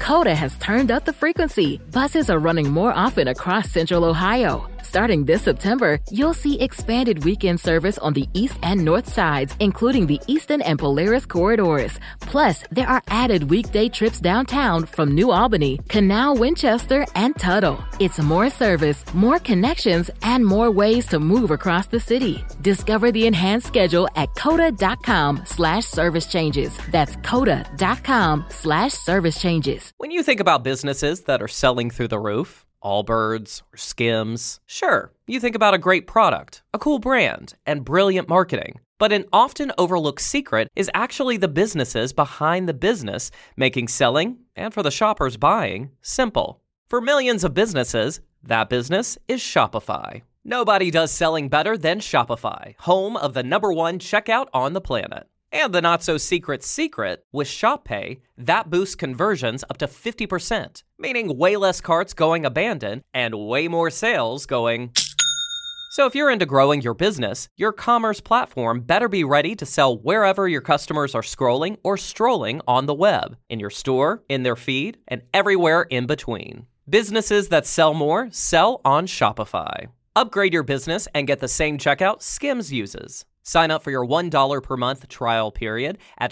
Coda has turned up the frequency. Buses are running more often across Central Ohio. Starting this September, you'll see expanded weekend service on the east and north sides, including the Eastern and Polaris corridors. Plus, there are added weekday trips downtown from New Albany, Canal, Winchester, and Tuttle. It's more service, more connections, and more ways to move across the city. Discover the enhanced schedule at coda.com/service changes. That's coda.com/service changes. When you think about businesses that are selling through the roof, Allbirds or Skims, sure, you think about a great product, a cool brand, and brilliant marketing. But an often overlooked secret is actually the businesses behind the business, making selling, and for the shoppers buying, simple. For millions of businesses, that business is Shopify. Nobody does selling better than Shopify, home of the #1 checkout on the planet. And the not-so-secret secret, with Shop Pay, that boosts conversions up to 50%, meaning way less carts going abandoned and way more sales going. So if you're into growing your business, your commerce platform better be ready to sell wherever your customers are scrolling or strolling on the web, in your store, in their feed, and everywhere in between. Businesses that sell more sell on Shopify. Upgrade your business and get the same checkout Skims uses. Sign up for your $1 per month trial period at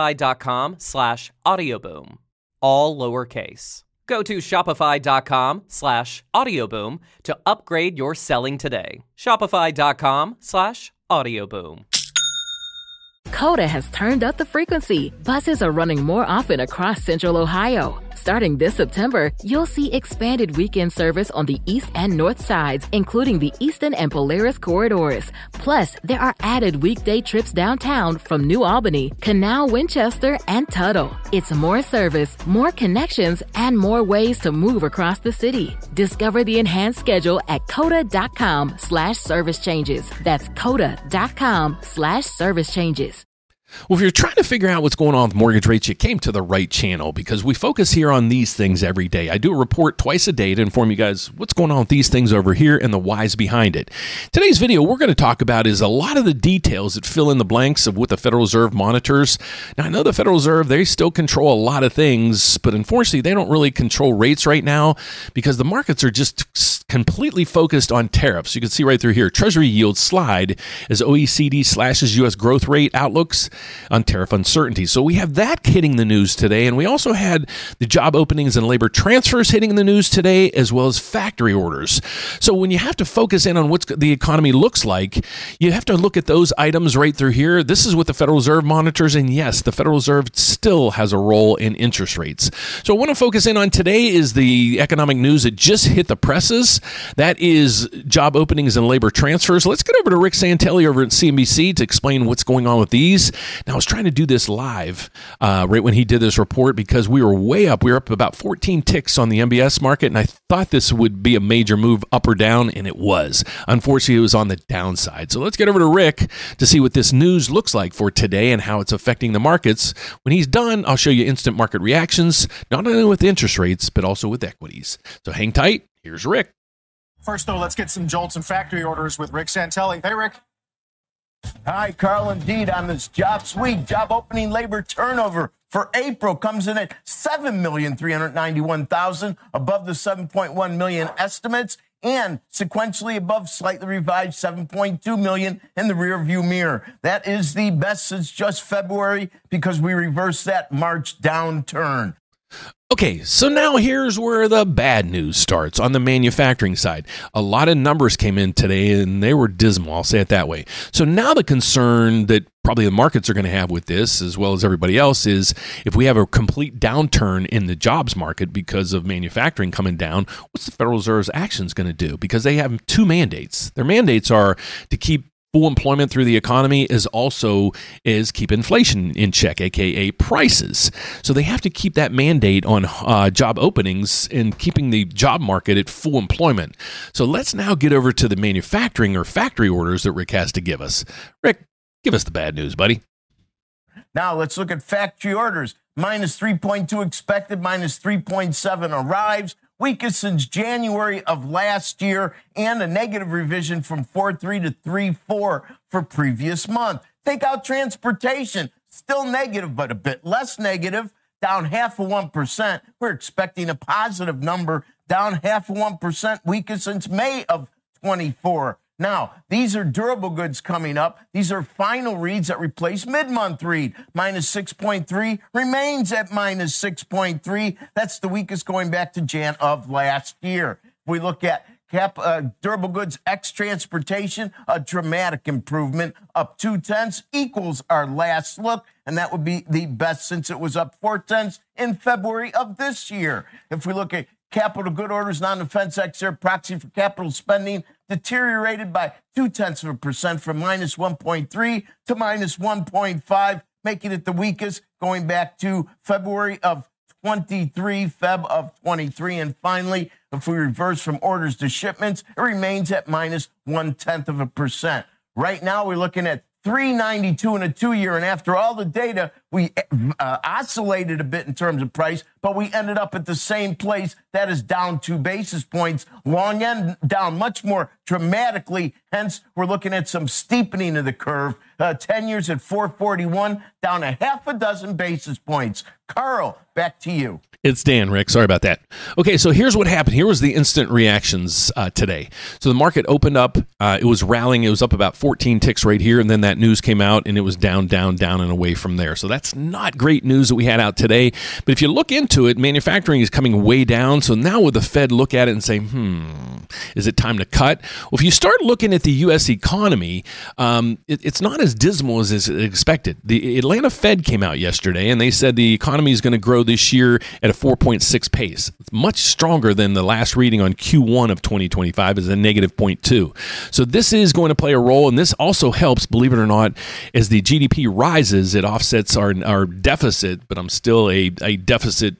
shopify.com/audioboom. All lowercase. Go to shopify.com/audioboom to upgrade your selling today. Shopify.com/audioboom. Coda has turned up the frequency. Buses are running more often across Central Ohio. Starting this September, you'll see expanded weekend service on the east and north sides, including the Eastern and Polaris corridors. Plus, there are added weekday trips downtown from New Albany, Canal, Winchester, and Tuttle. It's more service, more connections, and more ways to move across the city. Discover the enhanced schedule at coda.com/service changes. That's coda.com/service changes. Well, if you're trying to figure out what's going on with mortgage rates, you came to the right channel because we focus here on these things every day. I do a report twice a day to inform you guys what's going on with these things over here and the whys behind it. Today's video we're going to talk about is a lot of the details that fill in the blanks of what the Federal Reserve monitors. Now, I know the Federal Reserve, they still control a lot of things, but unfortunately, they don't really control rates right now because the markets are just completely focused on tariffs. You can see right through here, Treasury yields slide as OECD slashes U.S. growth rate outlooks on tariff uncertainty. So we have that hitting the news today, and we also had the job openings and labor transfers hitting the news today, as well as factory orders. So when you have to focus in on what the economy looks like, you have to look at those items right through here. This is what the Federal Reserve monitors, and yes, the Federal Reserve still has a role in interest rates. So I want to focus in on today is the economic news that just hit the presses. That is job openings and labor transfers. Let's get over to Rick Santelli over at CNBC to explain what's going on with these. Now, I was trying to do this live right when he did this report because we were way up. We were up about 14 ticks on the MBS market, and I thought this would be a major move up or down, and it was. Unfortunately, it was on the downside. So let's get over to Rick to see what this news looks like for today and how it's affecting the markets. When he's done, I'll show you instant market reactions, not only with interest rates, but also with equities. So hang tight. Here's Rick. First, though, let's get some jolts and factory orders with Rick Santelli. Hey, Rick. Hi, Carl. Indeed, on this jobs week, job opening labor turnover for April comes in at 7,391,000, above the 7.1 million estimates, and sequentially above slightly revised 7.2 million in the rearview mirror. That is the best since just February because we reversed that March downturn. Okay, so now here's where the bad news starts on the manufacturing side. A lot of numbers came in today, and they were dismal, I'll say it that way. So now the concern that probably the markets are going to have with this, as well as everybody else, is if we have a complete downturn in the jobs market because of manufacturing coming down, what's the Federal Reserve's actions going to do? Because they have two mandates. Their mandates are to keep full employment through the economy is keep inflation in check, aka prices. So they have to keep that mandate on job openings and keeping the job market at full employment. So let's now get over to the manufacturing or factory orders that Rick has to give us. Rick, give us the bad news, buddy. Now let's look at factory orders. Minus 3.2 expected, minus 3.7 arrives. Weakest since January of last year, and a negative revision from 4.3 to 3.4 for previous month. Take out transportation, still negative, but a bit less negative. down 0.5%. We're expecting a positive number, down 0.5%, weakest since May of 24. Now, these are durable goods coming up. These are final reads that replace mid-month read. Minus 6.3 remains at minus 6.3. That's the weakest going back to Jan of last year. If we look at durable goods ex transportation, a dramatic improvement, up 0.2 equals our last look, and that would be the best since it was up 0.4 in February of this year. If we look at capital good orders, non-defense extra proxy for capital spending, deteriorated by 0.2% from minus 1.3 to minus 1.5, making it the weakest going back to February of 23, Feb of 23. And finally, if we reverse from orders to shipments, it remains at minus 0.1%. Right now, we're looking at 392 in a 2-year, and after all the data, we oscillated a bit in terms of price, but we ended up at the same place. That is down 2 basis points. Long end down much more dramatically. Hence, we're looking at some steepening of the curve. 10 years at 441, down a 6 basis points. Carl, back to you. It's Dan, Rick. Sorry about that. Okay, so here's what happened. Here was the instant reactions today. So the market opened up. It was rallying. It was up about 14 ticks right here, and then that news came out, and it was down, down, down, and away from there. So that's not great news that we had out today. But if you look into it, manufacturing is coming way down. So now would the Fed look at it and say, is it time to cut? Well, if you start looking at the U.S. economy, it's not as dismal as is expected. The Atlanta Fed came out yesterday, and they said the economy is going to grow this year at a 4.6 pace. It's much stronger than the last reading on Q1 of 2025 is a negative 0.2. So this is going to play a role, and this also helps, believe it or not, as the GDP rises, it offsets our deficit, but I'm still a deficit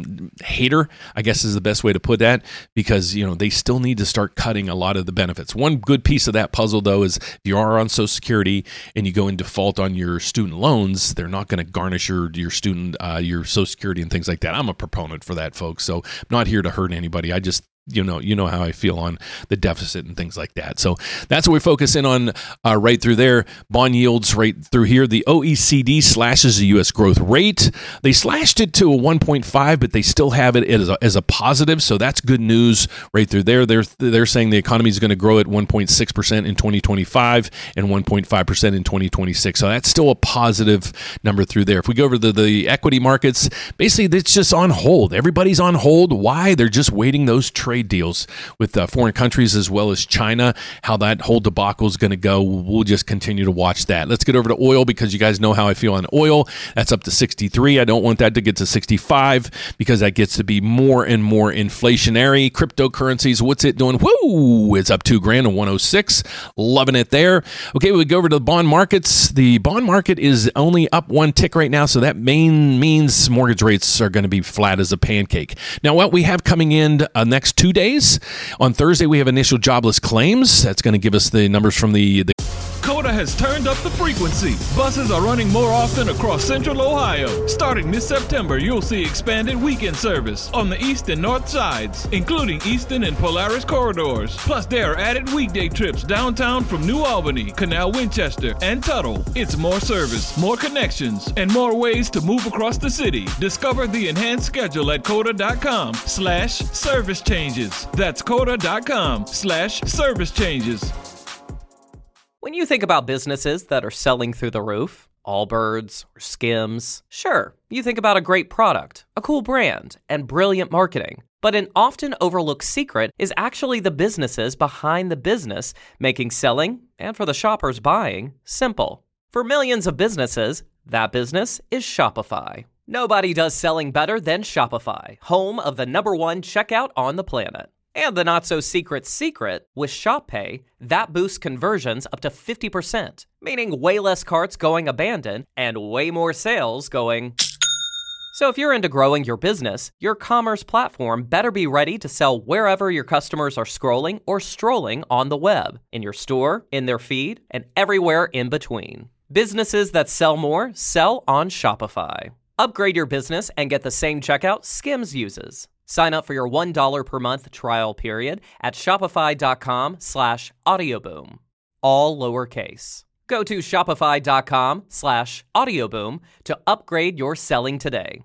hater, I guess is the best way to put that, because they still need to start cutting a lot of the benefits. One good piece of that puzzle, though, is if you are on Social Security and you go in default on your student loans, they're not going to garnish your student, your Social Security and things like that. I'm a proponent for that, folks. So I'm not here to hurt anybody. I just you know how I feel on the deficit and things like that. So that's what we focus in on right through there. Bond yields right through here. The OECD slashes the U.S. growth rate. They slashed it to a 1.5, but they still have it as a positive. So that's good news right through there. They're saying the economy is going to grow at 1.6% in 2025 and 1.5% in 2026. So that's still a positive number through there. If we go over to the equity markets, basically it's just on hold. Everybody's on hold. Why? They're just waiting those trade deals with foreign countries as well as China. How that whole debacle is going to go, we'll just continue to watch that. Let's get over to oil because you guys know how I feel on oil. That's up to 63. I don't want that to get to 65 because that gets to be more and more inflationary. Cryptocurrencies, what's it doing? Woo! It's up $2,000 to 106. Loving it there. Okay, we go over to the bond markets. The bond market is only up 1 tick right now, so that means mortgage rates are going to be flat as a pancake. Now, what we have coming in next 2 days. On Thursday, we have initial jobless claims. That's going to give us the numbers from the COTA has turned up the frequency. Buses are running more often across Central Ohio. Starting this September, you'll see expanded weekend service on the east and north sides, including Eastern and Polaris corridors. Plus, there are added weekday trips downtown from New Albany, Canal Winchester, and Tuttle. It's more service, more connections, and more ways to move across the city. Discover the enhanced schedule at COTA.com/service changes. That's COTA.com/service changes. When you think about businesses that are selling through the roof, Allbirds or Skims, sure, you think about a great product, a cool brand, and brilliant marketing. But an often overlooked secret is actually the businesses behind the business, making selling, and for the shoppers buying, simple. For millions of businesses, that business is Shopify. Nobody does selling better than Shopify, home of the #1 checkout on the planet. And the not-so-secret secret, with ShopPay, that boosts conversions up to 50%, meaning way less carts going abandoned and way more sales going. So if you're into growing your business, your commerce platform better be ready to sell wherever your customers are scrolling or strolling on the web, in your store, in their feed, and everywhere in between. Businesses that sell more sell on Shopify. Upgrade your business and get the same checkout Skims uses. Sign up for your $1 per month trial period at shopify.com/audioboom. All lowercase. Go to shopify.com/audioboom to upgrade your selling today.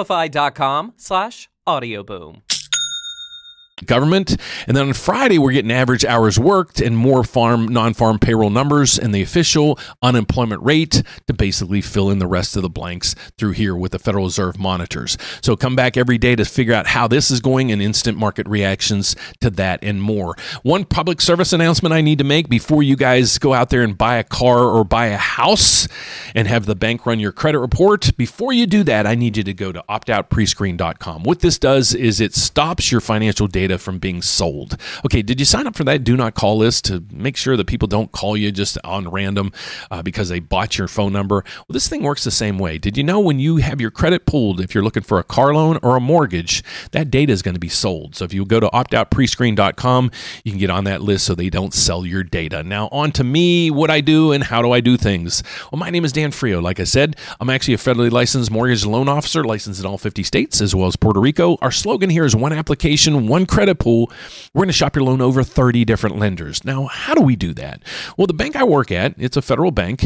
Shopify.com/audioboom. Government. And then on Friday, we're getting average hours worked and more non-farm payroll numbers and the official unemployment rate to basically fill in the rest of the blanks through here with the Federal Reserve monitors. So come back every day to figure out how this is going and instant market reactions to that and more. One public service announcement I need to make before you guys go out there and buy a car or buy a house and have the bank run your credit report. Before you do that, I need you to go to optoutprescreen.com. What this does is it stops your financial data from being sold. Okay, did you sign up for that do not call list to make sure that people don't call you just on random because they bought your phone number? Well, this thing works the same way. Did you know when you have your credit pulled, if you're looking for a car loan or a mortgage, that data is going to be sold. So if you go to optoutprescreen.com, you can get on that list so they don't sell your data. Now on to me, what I do and how do I do things. Well, my name is Dan Frio. Like I said, I'm actually a federally licensed mortgage loan officer, licensed in all 50 states as well as Puerto Rico. Our slogan here is one application, one credit pool. We're going to shop your loan over 30 different lenders. Now, how do we do that? Well, the bank I work at, it's a federal bank,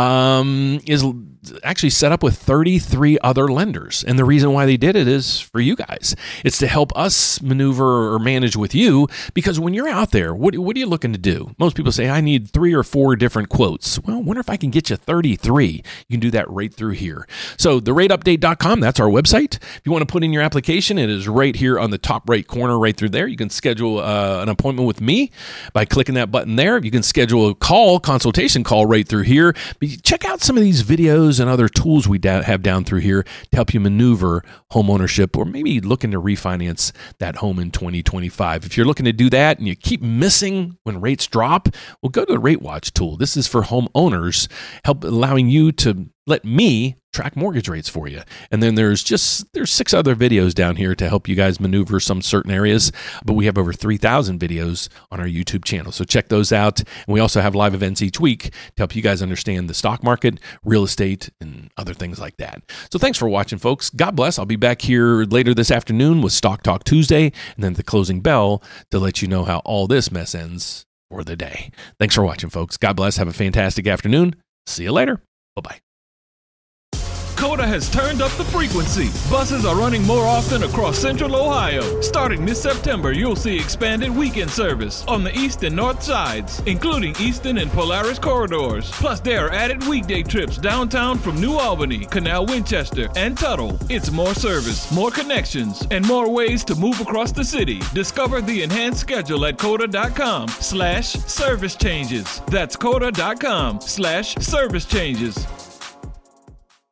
is actually set up with 33 other lenders. And the reason why they did it is for you guys. It's to help us maneuver or manage with you, because when you're out there, what are you looking to do? Most people say, I need 3 or 4 different quotes. Well, I wonder if I can get you 33. You can do that right through here. So therateupdate.com, that's our website. If you want to put in your application, it is right here on the top right corner right through there. You can schedule an appointment with me by clicking that button there. You can schedule a consultation call right through here. But check out some of these videos and other tools we have down through here to help you maneuver home ownership or maybe looking to refinance that home in 2025. If you're looking to do that and you keep missing when rates drop, well, go to the Rate Watch tool. This is for home owners, allowing you to let me track mortgage rates for you. And then there's 6 other videos down here to help you guys maneuver some certain areas, but we have over 3,000 videos on our YouTube channel. So check those out. And we also have live events each week to help you guys understand the stock market, real estate, and other things like that. So thanks for watching, folks. God bless. I'll be back here later this afternoon with Stock Talk Tuesday, and then the closing bell to let you know how all this mess ends for the day. Thanks for watching, folks. God bless. Have a fantastic afternoon. See you later. Bye-bye. COTA has turned up the frequency. Buses are running more often across Central Ohio. Starting this September, you'll see expanded weekend service on the east and north sides, including Eastern and Polaris corridors. Plus, there are added weekday trips downtown from New Albany, Canal Winchester, and Tuttle. It's more service, more connections, and more ways to move across the city. Discover the enhanced schedule at COTA.com/service changes. That's COTA.com/service changes.